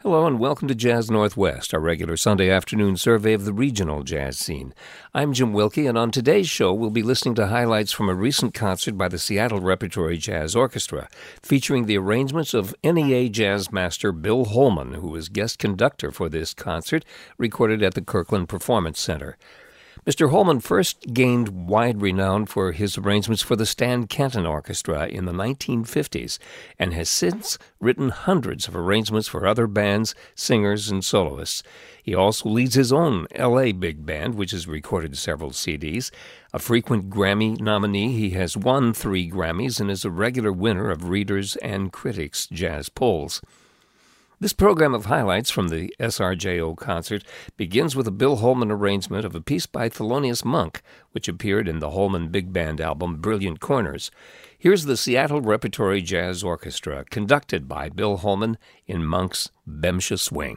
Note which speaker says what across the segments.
Speaker 1: Hello and welcome to Jazz Northwest, our regular Sunday afternoon survey of the regional jazz scene. I'm Jim Wilkie, and on today's show we'll be listening to highlights from a recent concert by the Seattle Repertory Jazz Orchestra, featuring the arrangements of NEA jazz master Bill Holman, who was guest conductor for this concert, recorded at the Kirkland Performance Center. Mr. Holman first gained wide renown for his arrangements for the Stan Kenton Orchestra in the 1950s and has since written hundreds of arrangements for other bands, singers, and soloists. He also leads his own L.A. big band, which has recorded several CDs. A frequent Grammy nominee, he has won 3 Grammys and is a regular winner of readers' and critics' jazz polls. This program of highlights from the SRJO concert begins with a Bill Holman arrangement of a piece by Thelonious Monk, which appeared in the Holman Big Band album Brilliant Corners. Here's the Seattle Repertory Jazz Orchestra, conducted by Bill Holman in Monk's Bemsha Swing.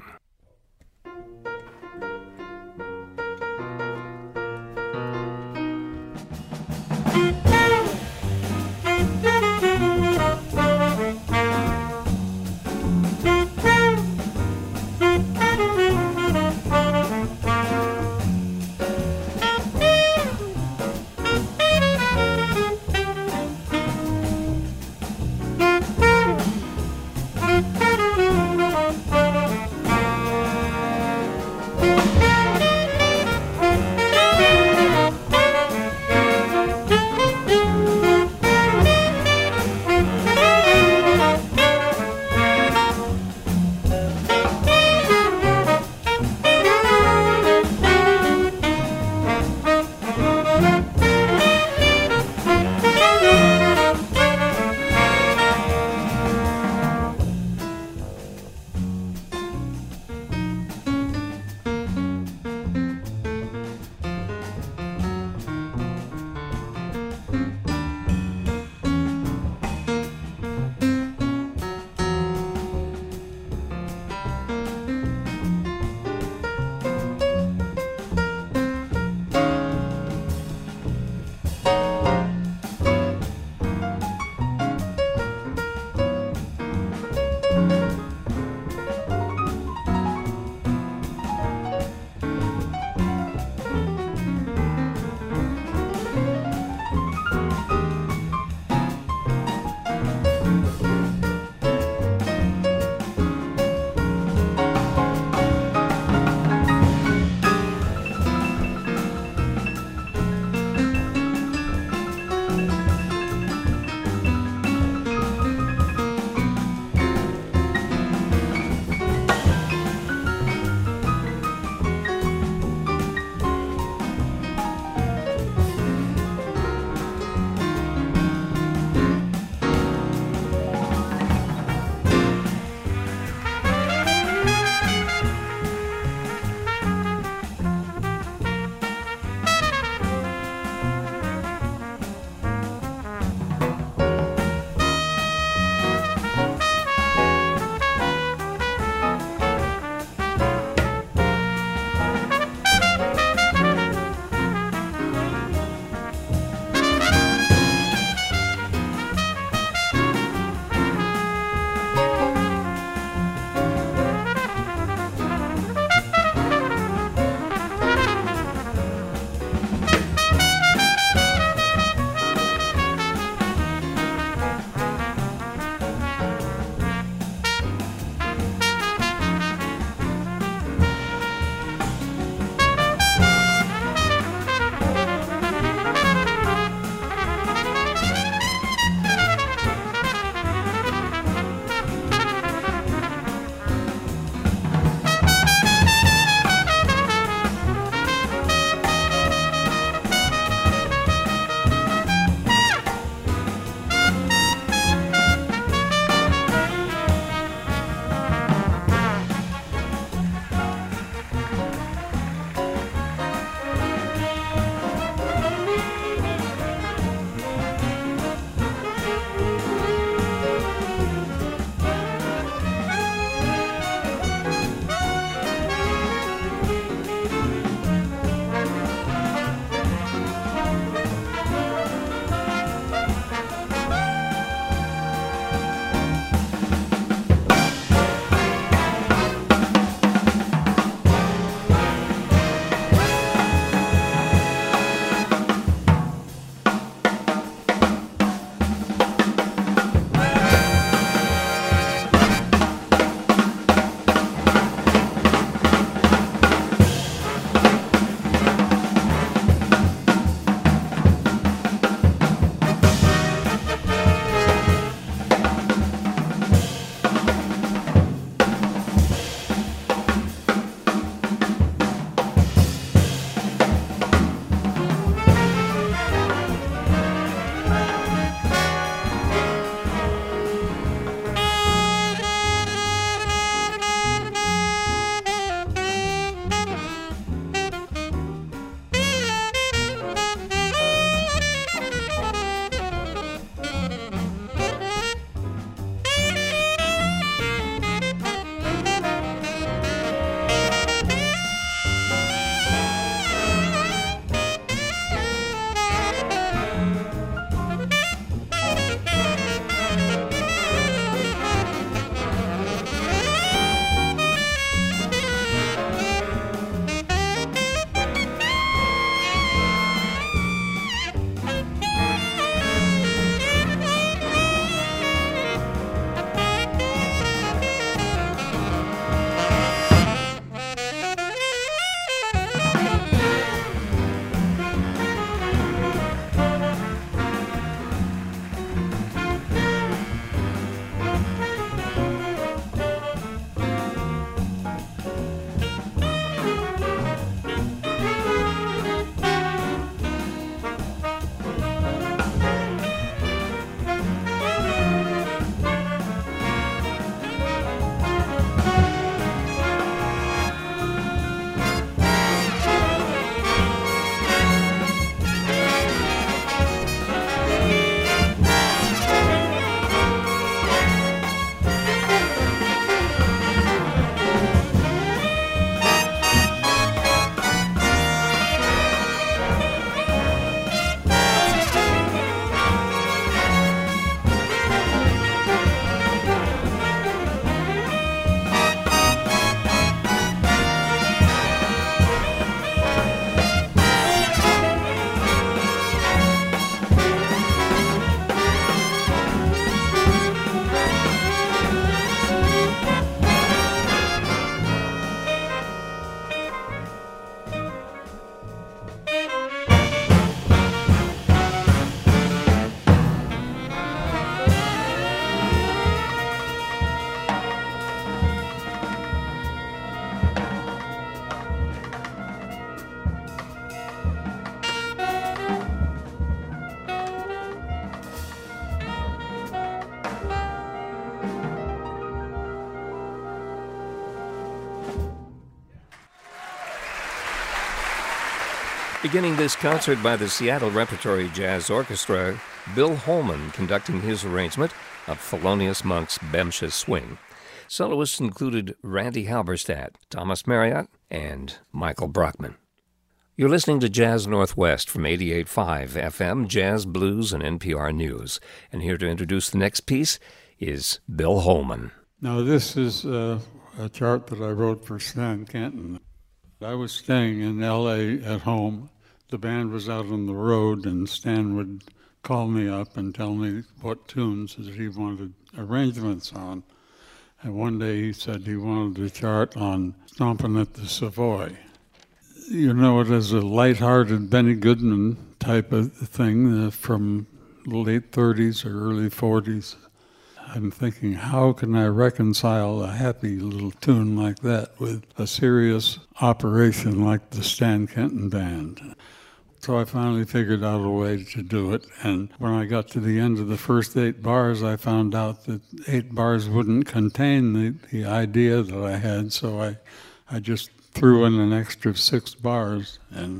Speaker 1: Beginning this concert by the Seattle Repertory Jazz Orchestra, Bill Holman conducting his arrangement of Thelonious Monk's Bemsha Swing. Soloists included Randy Halberstadt, Thomas Marriott, and Michael Brockman. You're listening to Jazz Northwest from 88.5 FM, Jazz, Blues, and NPR News. And here to introduce the next piece is Bill Holman.
Speaker 2: Now, this is a chart that I wrote for Stan Kenton. I was staying in L.A. at home. The band was out on the road, and Stan would call me up and tell me what tunes that he wanted arrangements on. And one day he said he wanted a chart on Stompin' at the Savoy. You know it as a lighthearted Benny Goodman type of thing from the late 30s or early 40s. I'm thinking, how can I reconcile a happy little tune like that with a serious operation like the Stan Kenton Band? So I finally figured out a way to do it, and when I got to the end of the first 8 bars, I found out that 8 bars wouldn't contain the idea that I had, so I just threw in an extra 6 bars, and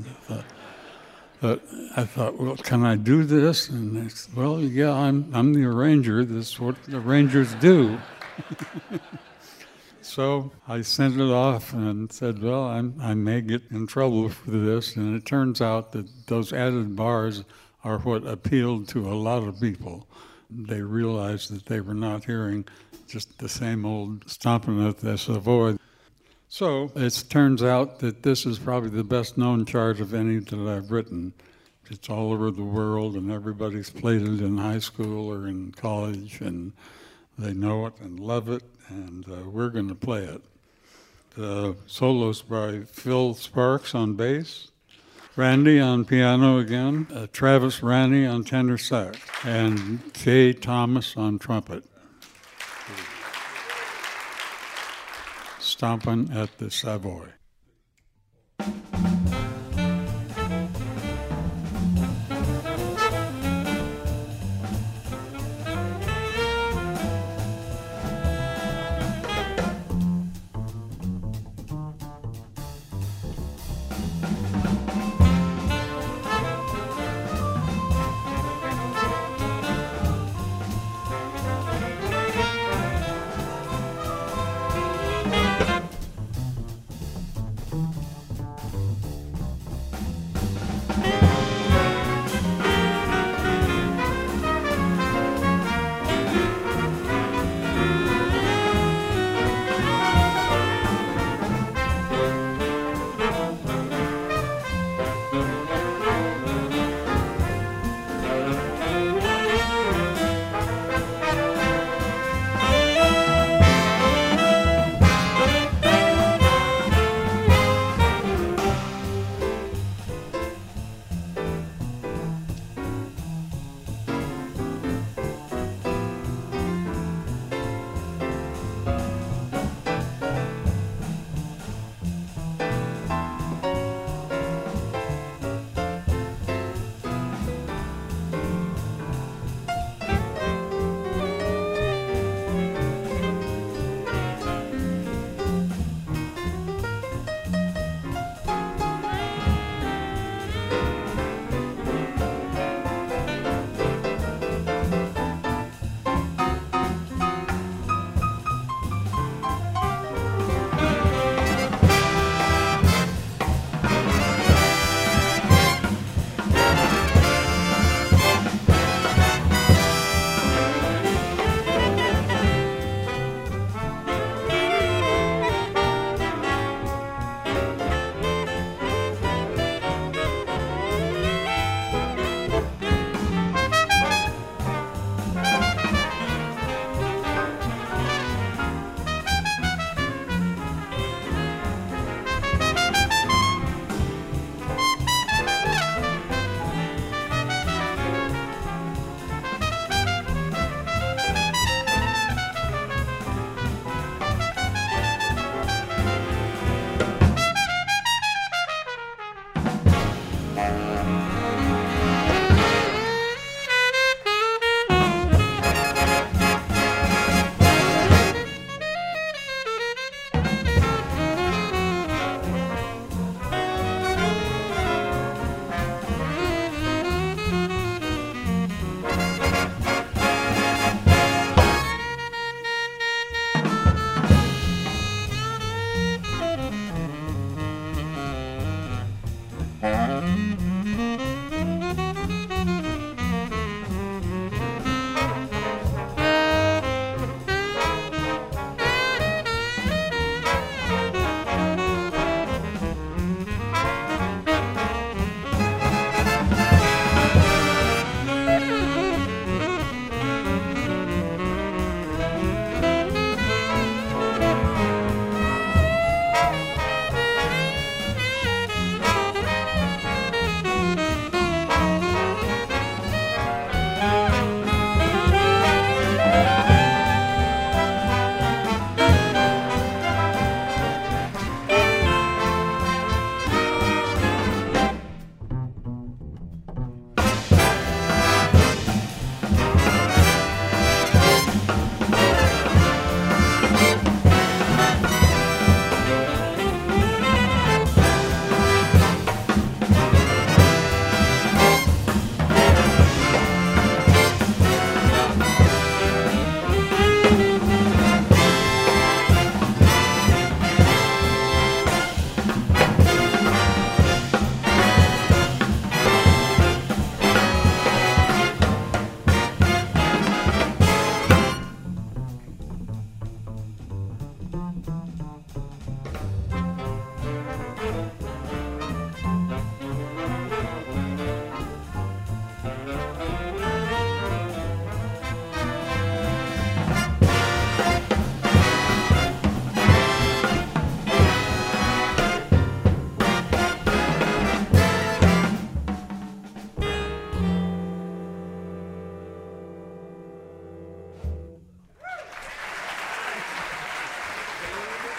Speaker 2: I thought, well, can I do this? And they said, well, yeah, I'm the arranger. This is what arrangers do. So I sent it off and said, well, I may get in trouble for this. And it turns out that those added bars are what appealed to a lot of people. They realized that they were not hearing just the same old Stompin' at the Savoy. So it turns out that this is probably the best known chart of any that I've written. It's all over the world, and everybody's played it in high school or in college, and they know it and love it, and we're going to play it. The solos by Phil Sparks on bass, Randy on piano again, Travis Ranney on tenor sax, and Jay Thomas on trumpet. Stompin' at the Savoy.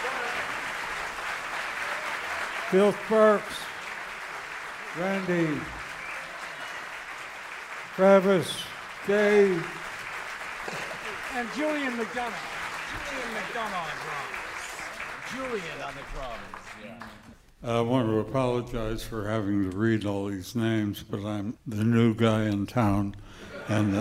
Speaker 2: Phil Sparks, Randy, Travis, Jay,
Speaker 3: and Julian McDonough. Julian McDonough on drums. Julian on the drums, yeah.
Speaker 2: I want to apologize for having to read all these names, but I'm the new guy in town. And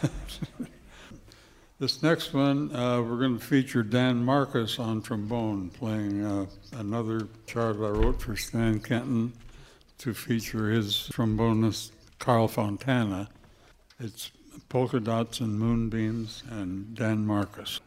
Speaker 2: this next one, we're going to feature Dan Marcus on trombone, playing another chart I wrote for Stan Kenton to feature his trombonist, Carl Fontana. It's Polka Dots and Moonbeams and Dan Marcus.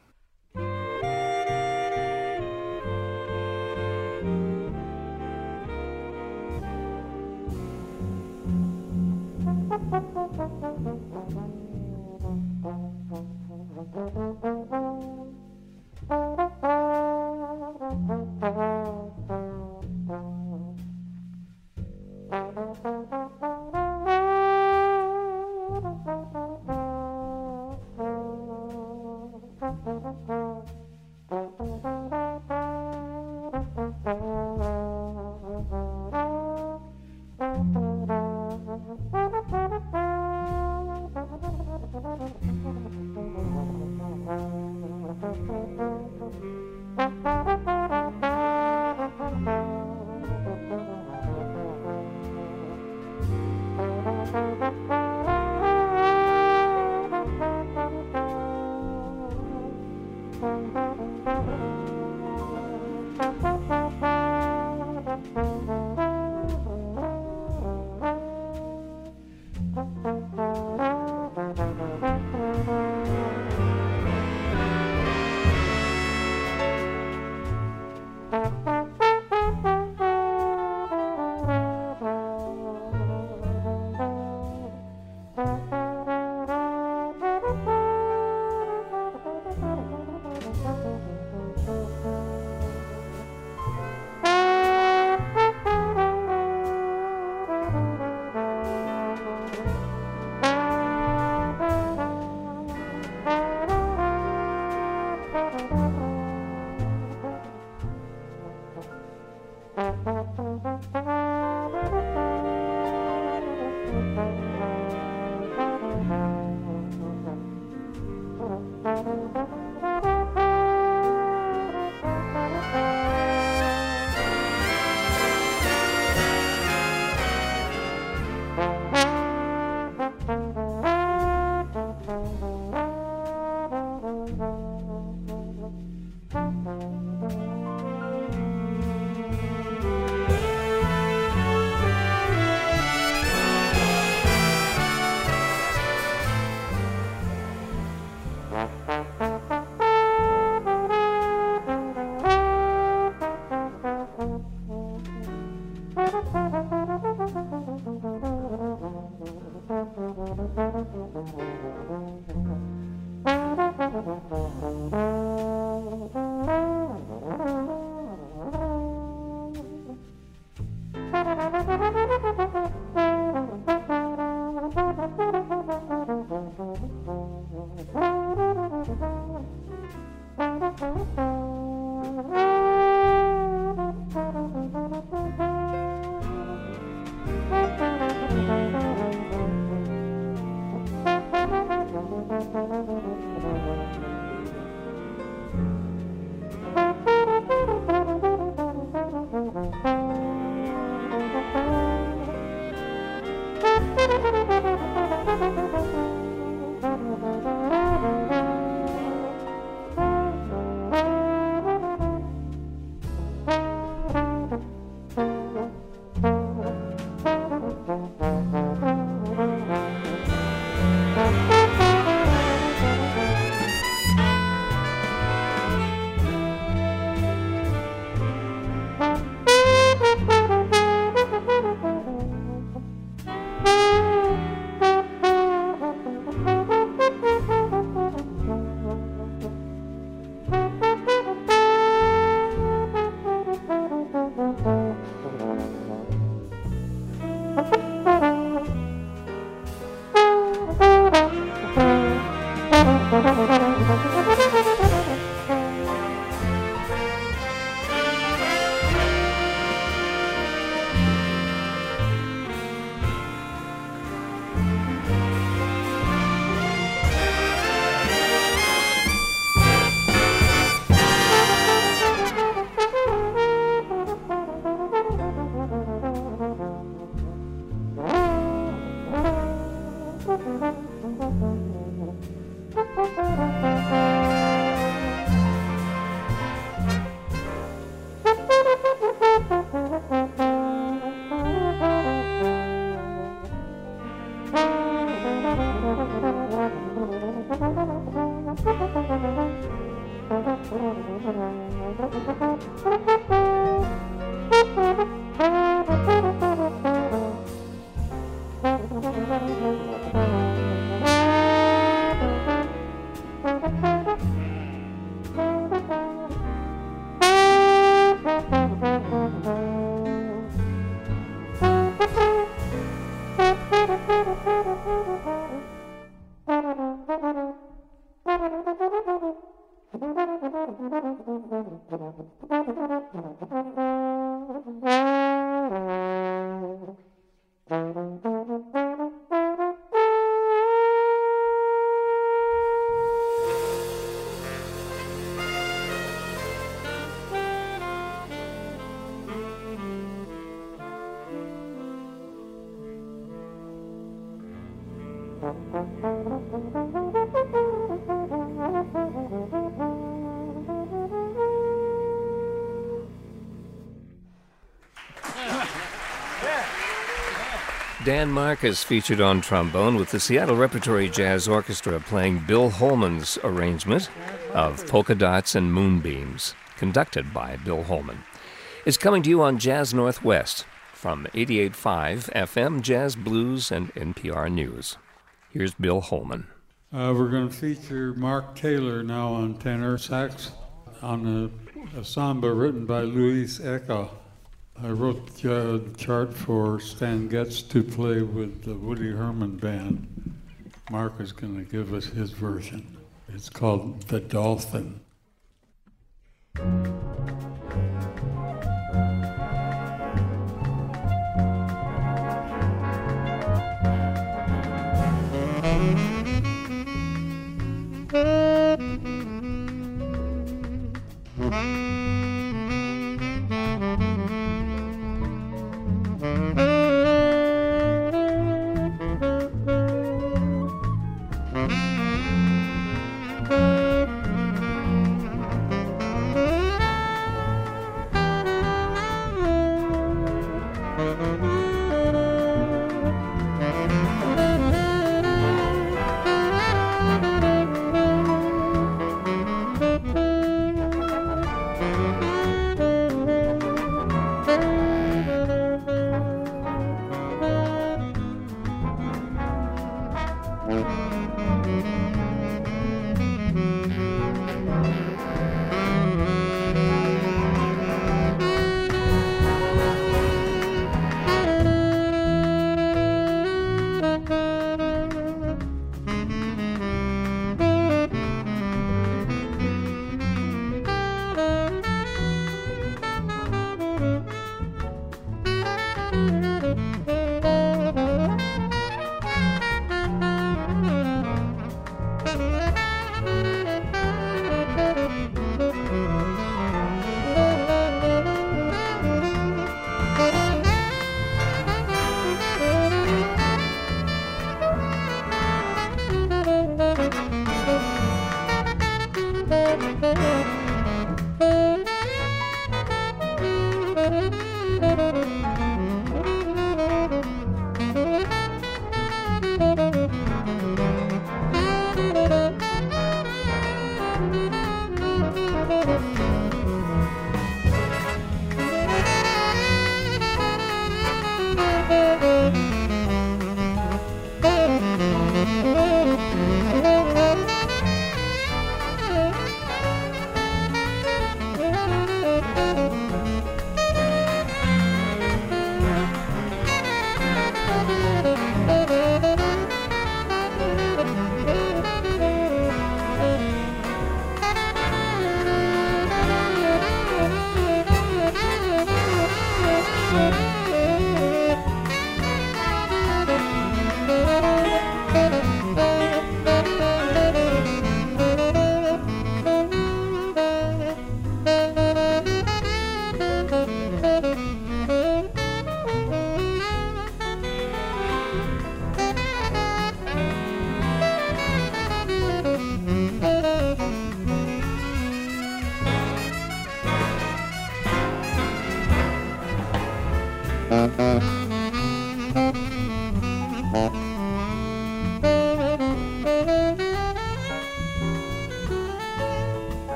Speaker 1: Dan Marcus featured on trombone with the Seattle Repertory Jazz Orchestra playing Bill Holman's arrangement of Polka Dots and Moonbeams, conducted by Bill Holman. It's coming to you on Jazz Northwest from 88.5 FM Jazz Blues and NPR News. Here's Bill Holman.
Speaker 2: We're going to feature Mark Taylor now on tenor sax on a samba written by Luis Eka. I wrote the chart for Stan Getz to play with the Woody Herman Band. Mark is going to give us his version. It's called The Dolphin.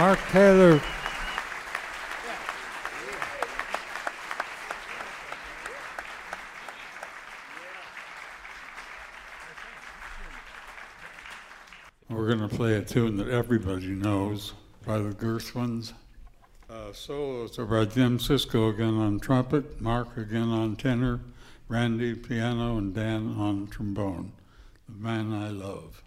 Speaker 2: Mark Taylor. We're going to play a tune that everybody knows by the Gershwins. Solos are by Jim Sisko again on trumpet, Mark again on tenor, Randy piano, and Dan on trombone. The Man I Love.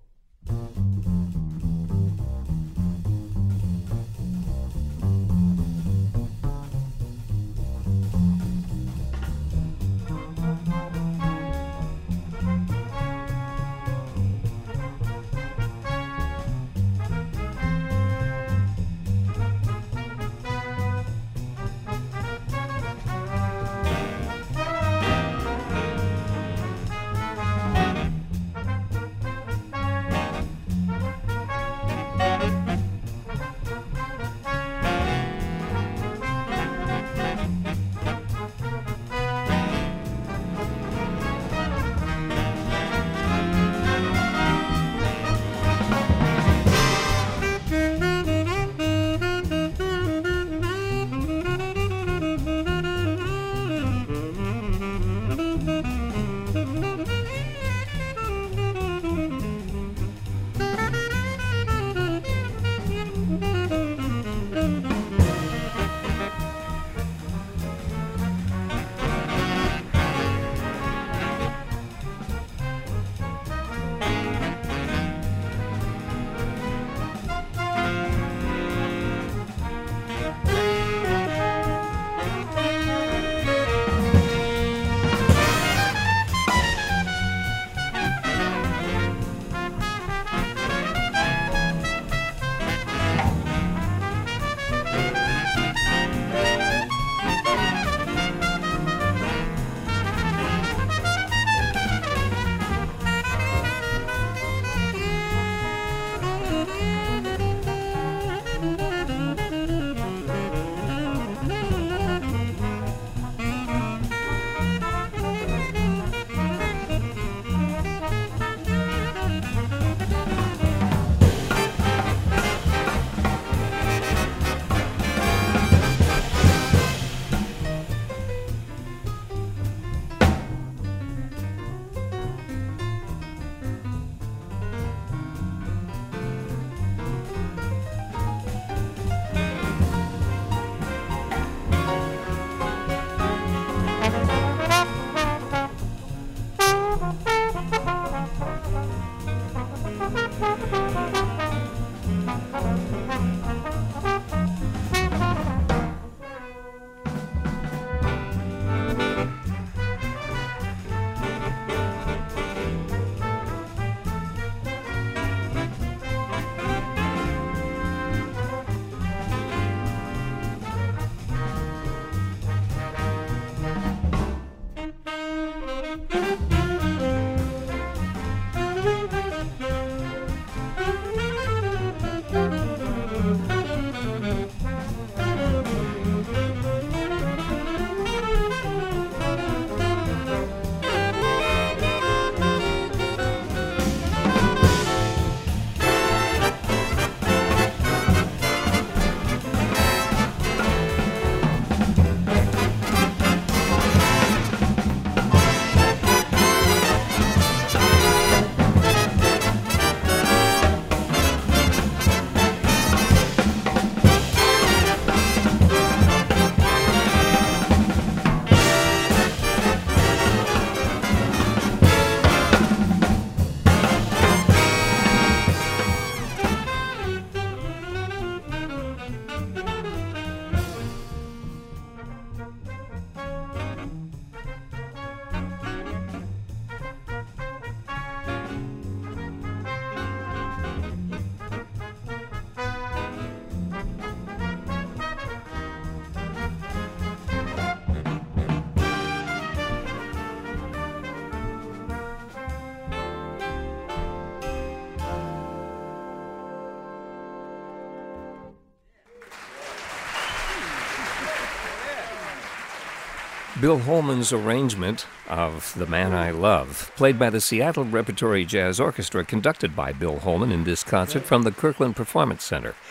Speaker 1: Bill Holman's arrangement of The Man I Love, played by the Seattle Repertory Jazz Orchestra, conducted by Bill Holman in this concert from the Kirkland Performance Center.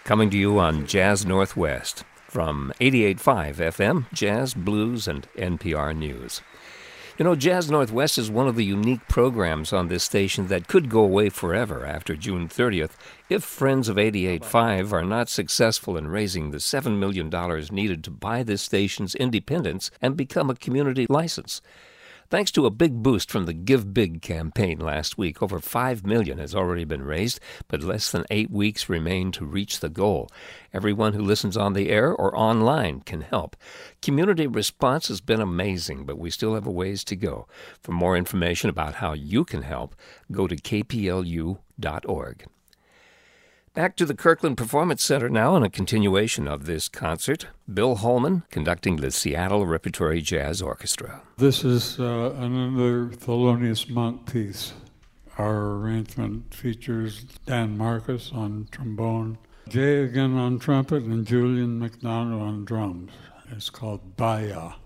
Speaker 1: coming to you on Jazz Northwest from 88.5 FM, Jazz, Blues, and NPR News. You know, Jazz Northwest is one of the unique programs on this station that could go away forever after June 30th if Friends of 88.5 are not successful in raising the $7 million needed to buy this station's independence and become a community license. Thanks to a big boost from the Give Big campaign last week, over $5 million has already been raised, but less than 8 weeks remain to reach the goal. Everyone who listens on the air or online can help. Community response has been amazing, but we still have a ways to go. For more information about how you can help, go to kplu.org. Back to the Kirkland Performance Center now in a continuation of this concert. Bill Holman conducting the Seattle Repertory Jazz Orchestra.
Speaker 2: This is another Thelonious Monk piece. Our arrangement features Dan Marcus on trombone, Jay again on trumpet, and Julian McDonough on drums. It's called Baya.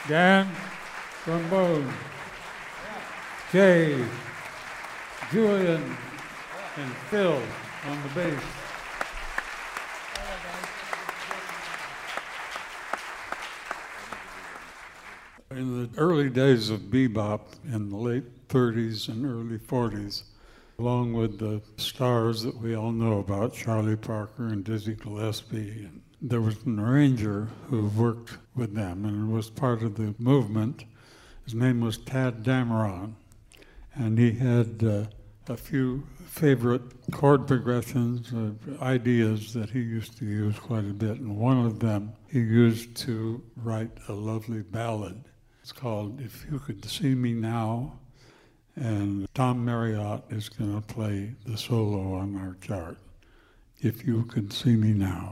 Speaker 2: Dan, trombone. Jay, Julian, and Phil on the bass. In the early days of bebop, in the late 30s and early 40s, along with the stars that we all know about, Charlie Parker and Dizzy Gillespie, and there was an arranger who worked with them and was part of the movement. His name was Tad Dameron, and he had a few favorite chord progressions, ideas that he used to use quite a bit, and one of them he used to write a lovely ballad. It's called If You Could See Me Now, and Tom Marriott is going to play the solo on our chart. If You Could See Me Now.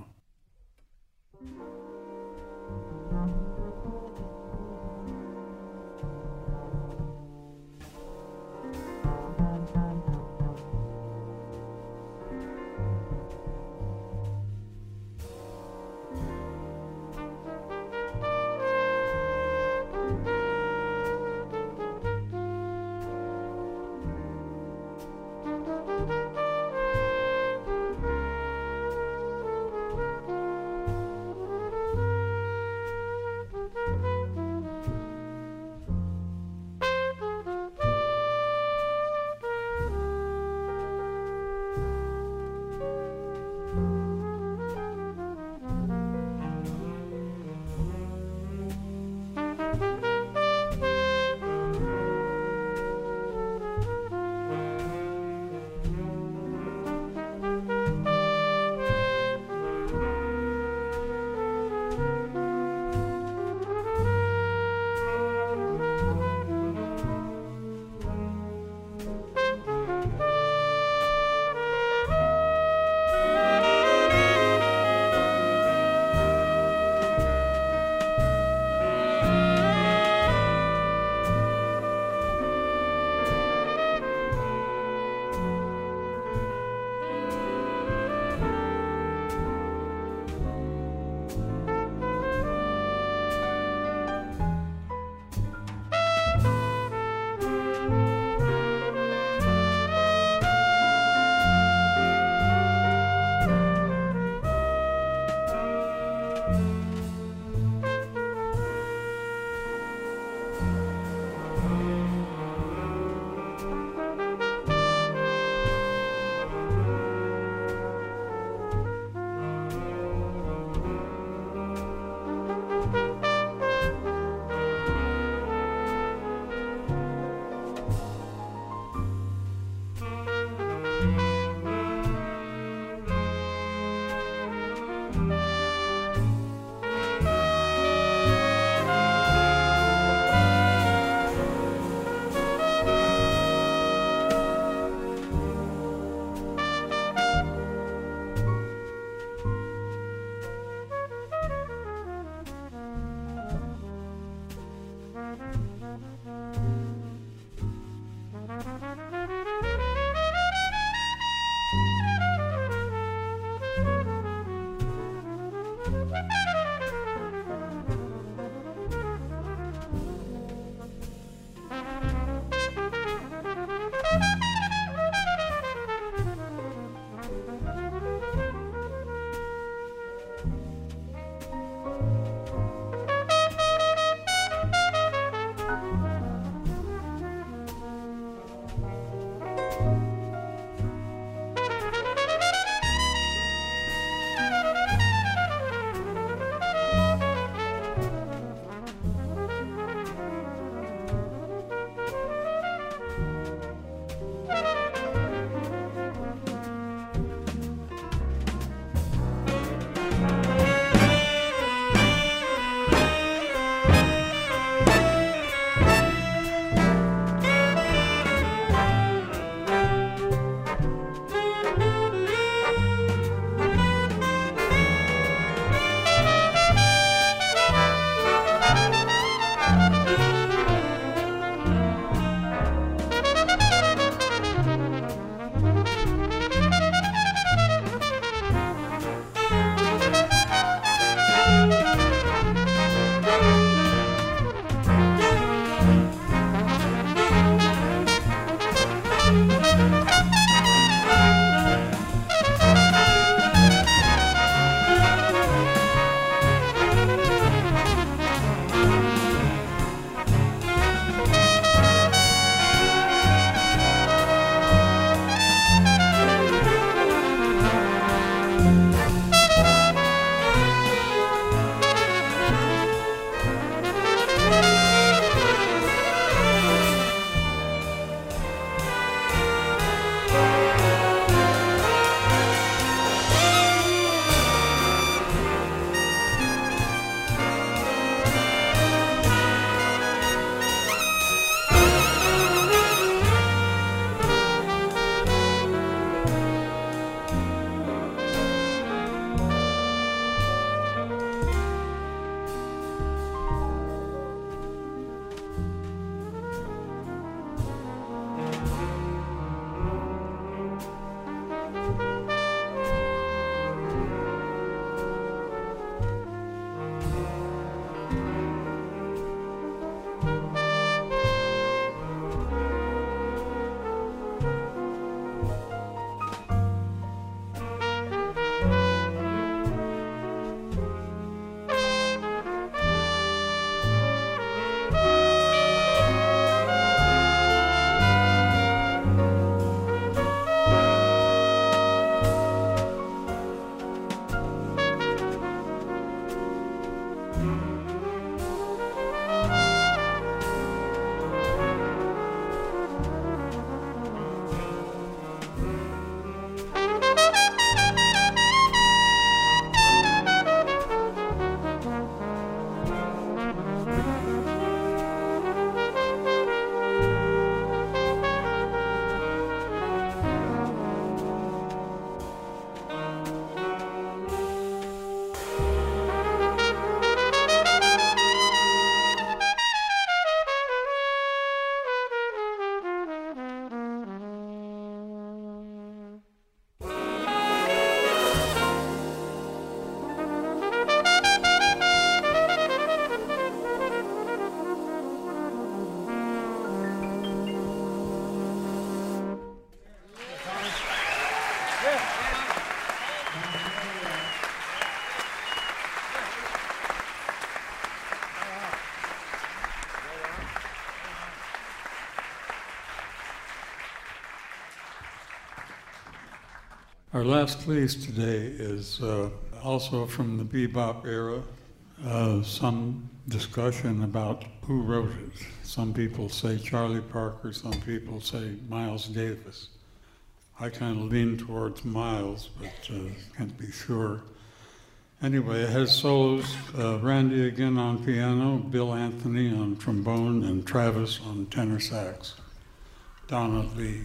Speaker 2: Our last piece today is also from the bebop era. Some discussion about who wrote it. Some people say Charlie Parker, some people say Miles Davis. I kind of lean towards Miles, but can't be sure. Anyway, it has solos, Randy again on piano, Bill Anthony on trombone, and Travis on tenor sax. Donna Lee.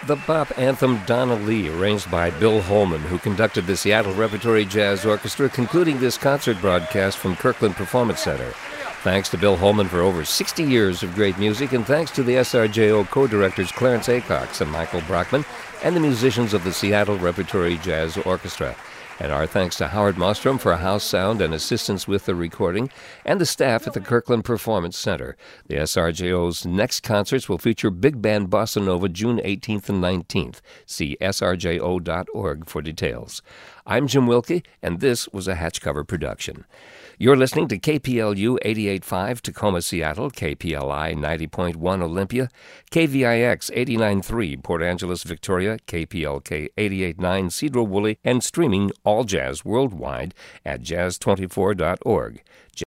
Speaker 1: the pop anthem Donna Lee, arranged by Bill Holman, who conducted the Seattle Repertory Jazz Orchestra, concluding this concert broadcast from Kirkland Performance Center. Thanks to Bill Holman for over 60 years of great music, and thanks to the SRJO co-directors Clarence Acox and Michael Brockman, and the musicians of the Seattle Repertory Jazz Orchestra. And our thanks to Howard Mostrom for house sound and assistance with the recording, and the staff at the Kirkland Performance Center. The SRJO's next concerts will feature Big Band Bossa Nova June 18th and 19th. See srjo.org for details. I'm Jim Wilkie, and this was a Hatchcover production. You're listening to KPLU 88.5 Tacoma, Seattle, KPLI 90.1 Olympia, KVIX 89.3 Port Angeles, Victoria, KPLK 88.9 Cedro Woolley, and streaming all jazz worldwide at jazz24.org.